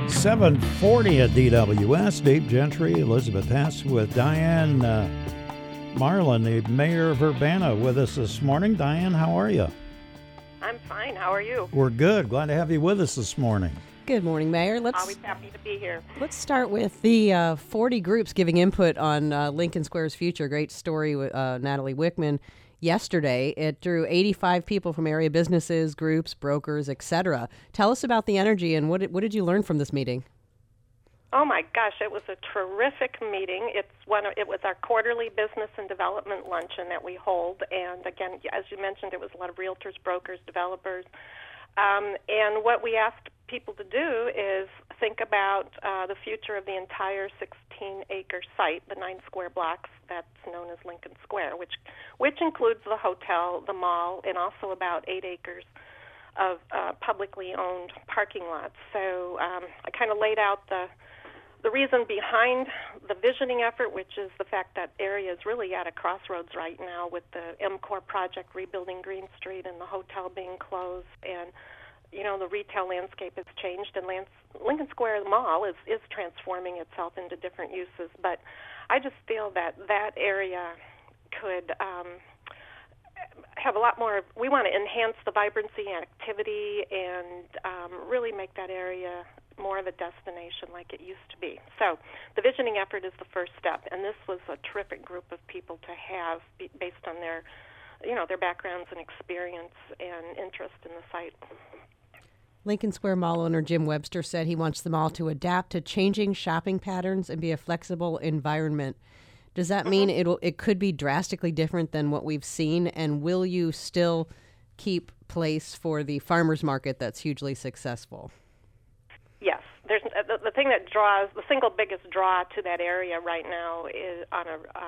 740 at DWS. Dave Gentry, Elizabeth Hess with Diane Marlin, the mayor of Urbana, with us this morning. Diane, how are you? I'm fine. How are you? We're good. Glad to have you with us this morning. Good morning, Mayor. Always happy to be here. Let's start with the 40 groups giving input on Lincoln Square's future. Great story with Natalie Wickman yesterday. It drew 85 people from area businesses, groups, brokers, etc. Tell us about the energy and what did you learn from this meeting? Oh my gosh, it was a terrific meeting. It was our quarterly business and development luncheon that we hold, and again, as you mentioned, it was a lot of realtors, brokers, developers, and what we asked people to do is think about the future of the entire 16-acre site, the 9 square blocks that's known as Lincoln Square, which includes the hotel, the mall, and also about 8 acres of publicly owned parking lots. So I kind of laid out the reason behind the visioning effort, which is the fact that area is really at a crossroads right now with the MCOR project rebuilding Green Street and the hotel being closed, and the retail landscape has changed, and Lincoln Square Mall is transforming itself into different uses. But I just feel that area could have a lot more. We want to enhance the vibrancy and activity and really make that area more of a destination like it used to be. So the visioning effort is the first step, and this was a terrific group of people to have based on their backgrounds and experience and interest in the site. Lincoln Square Mall owner Jim Webster said he wants the mall to adapt to changing shopping patterns and be a flexible environment. Does that mean it could be drastically different than what we've seen? And will you still keep place for the farmers market that's hugely successful? Yes. There's the thing that draws, the single biggest draw to that area right now is on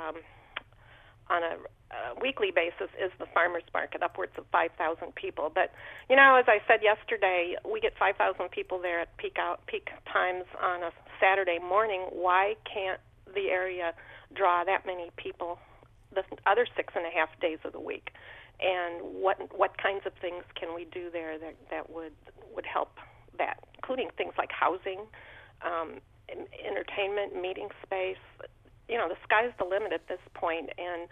a weekly basis is the farmers market, upwards of 5,000 people. But as I said yesterday, we get 5,000 people there at peak times on a Saturday morning. Why can't the area draw that many people the other 6.5 days of the week? And what kinds of things can we do there that would help that, including things like housing, entertainment, meeting space. The sky's the limit at this point, and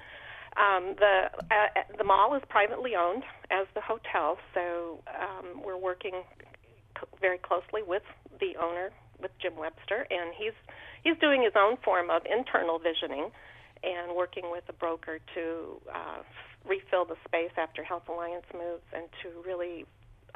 the mall is privately owned as the hotel, so we're working very closely with the owner, with Jim Webster, and he's doing his own form of internal visioning and working with a broker to refill the space after Health Alliance moves and to really,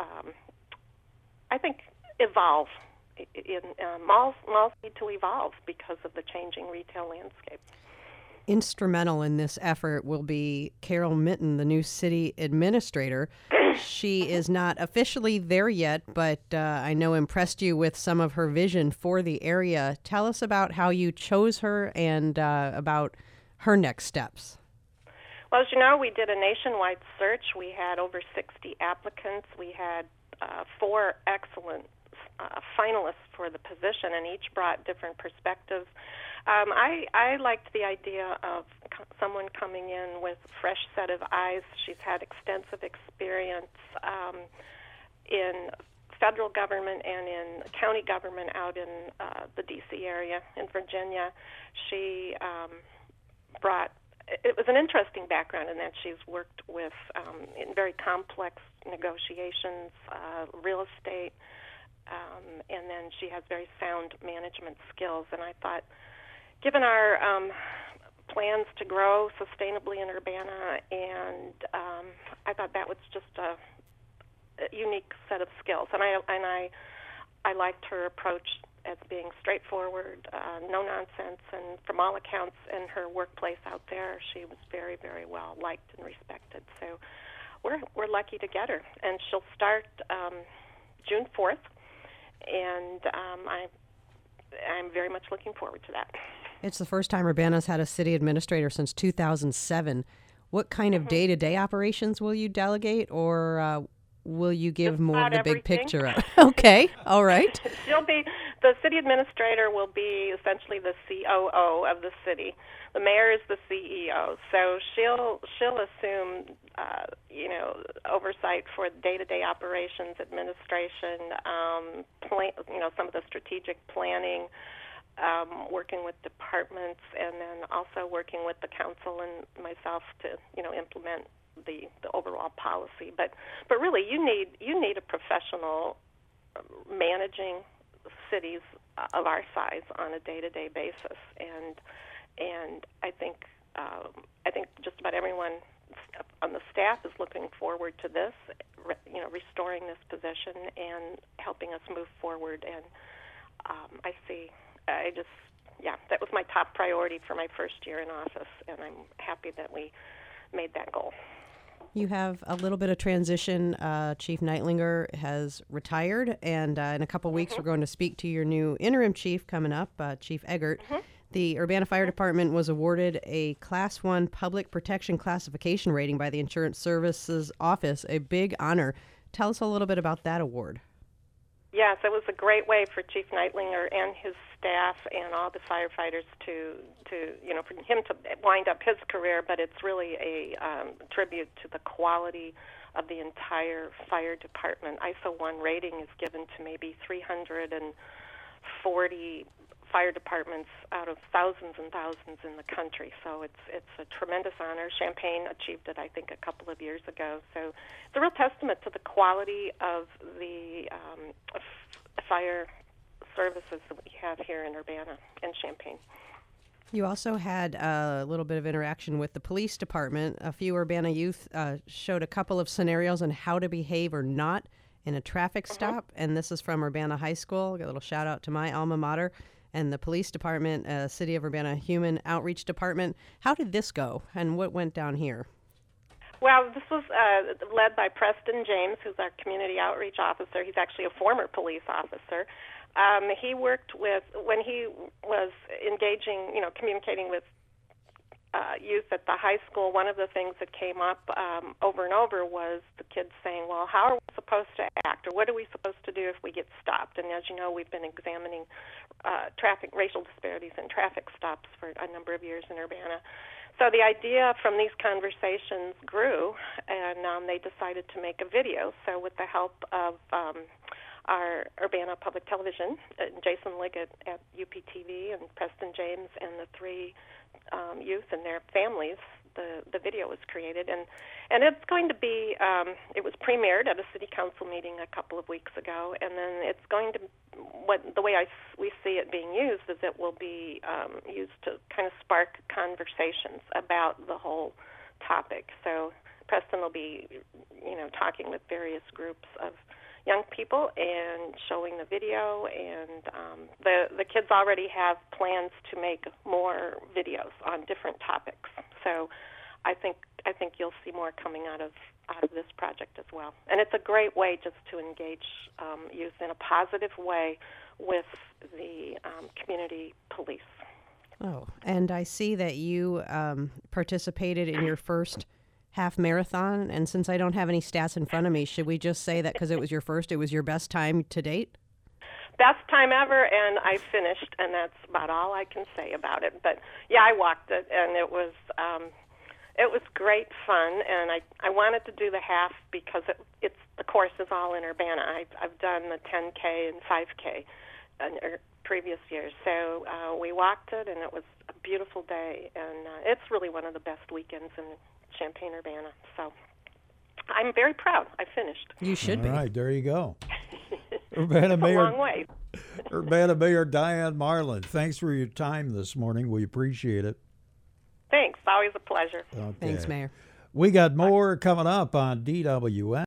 I think, evolve. Malls need to evolve because of the changing retail landscape. Instrumental in this effort will be Carol Mitten, the new city administrator. She is not officially there yet, but I know impressed you with some of her vision for the area. Tell us about how you chose her and about her next steps. Well, as you know, we did a nationwide search. We had over 60 applicants. We had 4 excellent finalists for the position, and each brought different perspectives. I liked the idea of someone coming in with a fresh set of eyes. She's had extensive experience in federal government and in county government out in the D.C. area in Virginia. She it was an interesting background in that she's worked with in very complex negotiations, real estate, and then she has very sound management skills. And I thought, given our plans to grow sustainably in Urbana, and I thought that was just a unique set of skills. And I liked her approach as being straightforward, no nonsense, and from all accounts in her workplace out there, she was very, very well liked and respected. So we're lucky to get her, and she'll start June 4th, and I'm very much looking forward to that. It's the first time Urbana's had a city administrator since 2007. What kind of day-to-day operations will you delegate, or will you give more of about the big everything. picture? Okay, all right. The city administrator will be essentially the COO of the city. The mayor is the CEO, so she'll assume oversight for day-to-day operations, administration, some of the strategic planning, working with departments, and then also working with the council and myself to implement the overall policy. But really, you need a professional managing cities of our size on a day-to-day basis, and I think just about everyone on the staff is looking forward to this, restoring this position and helping us move forward. And that was my top priority for my first year in office, and I'm happy that we made that goal. You have a little bit of transition. Chief Neitlinger has retired, and in a couple weeks we're going to speak to your new interim chief coming up, Chief Eggert. The Urbana Fire Department was awarded a Class 1 Public Protection Classification rating by the Insurance Services Office, a big honor. Tell us a little bit about that award. Yes, it was a great way for Chief Neitlinger and his staff and all the firefighters to for him to wind up his career, but it's really a tribute to the quality of the entire fire department. ISO 1 rating is given to maybe 340 fire departments out of thousands and thousands in the country. So it's a tremendous honor. Champaign achieved it, I think, a couple of years ago. So it's a real testament to the quality of the fire services that we have here in Urbana and Champaign. You also had a little bit of interaction with the police department. A few Urbana youth showed a couple of scenarios on how to behave or not in a traffic stop, and this is from Urbana High School. A little shout out to my alma mater and the police department, City of Urbana Human Outreach Department. How did this go, and what went down here? Well, this was led by Preston James, who's our community outreach officer. He's actually a former police officer. He worked when he was engaging, communicating with youth at the high school. One of the things that came up over and over was the kids saying, well, how are we supposed to act, or what are we supposed to do if we get stopped? And as you know, we've been examining racial disparities in traffic stops for a number of years in Urbana. So the idea from these conversations grew, and they decided to make a video. So with the help of our Urbana Public Television, Jason Liggett at UPTV, and Preston James, and the three youth and their families, the video was created. And it's going to be, it was premiered at a city council meeting a couple of weeks ago, and then it's going to, the way we see it being used is it will be used to kind of spark conversations about the whole topic. So Preston will be, talking with various groups of young people and showing the video, and the kids already have plans to make more videos on different topics. So I think you'll see more coming out of this project as well. And it's a great way just to engage youth in a positive way with the community police. Oh, and I see that you participated in your first half marathon, and since I don't have any stats in front of me, should we just say that because it was your first, it was your best time to date? Best time ever, and I finished, and that's about all I can say about it. But yeah, I walked it, and it was great fun, and I wanted to do the half because the course is all in Urbana. I've done the 10K and 5K in previous years, so we walked it, and it was a beautiful day, and it's really one of the best weekends in Champaign, Urbana. So I'm very proud. I finished. You should be. All right, there you go. Urbana It's Mayor, a long way. Urbana Mayor Diane Marlin, thanks for your time this morning. We appreciate it. Thanks. Always a pleasure. Okay. Thanks, Mayor. We got more coming up on DWS.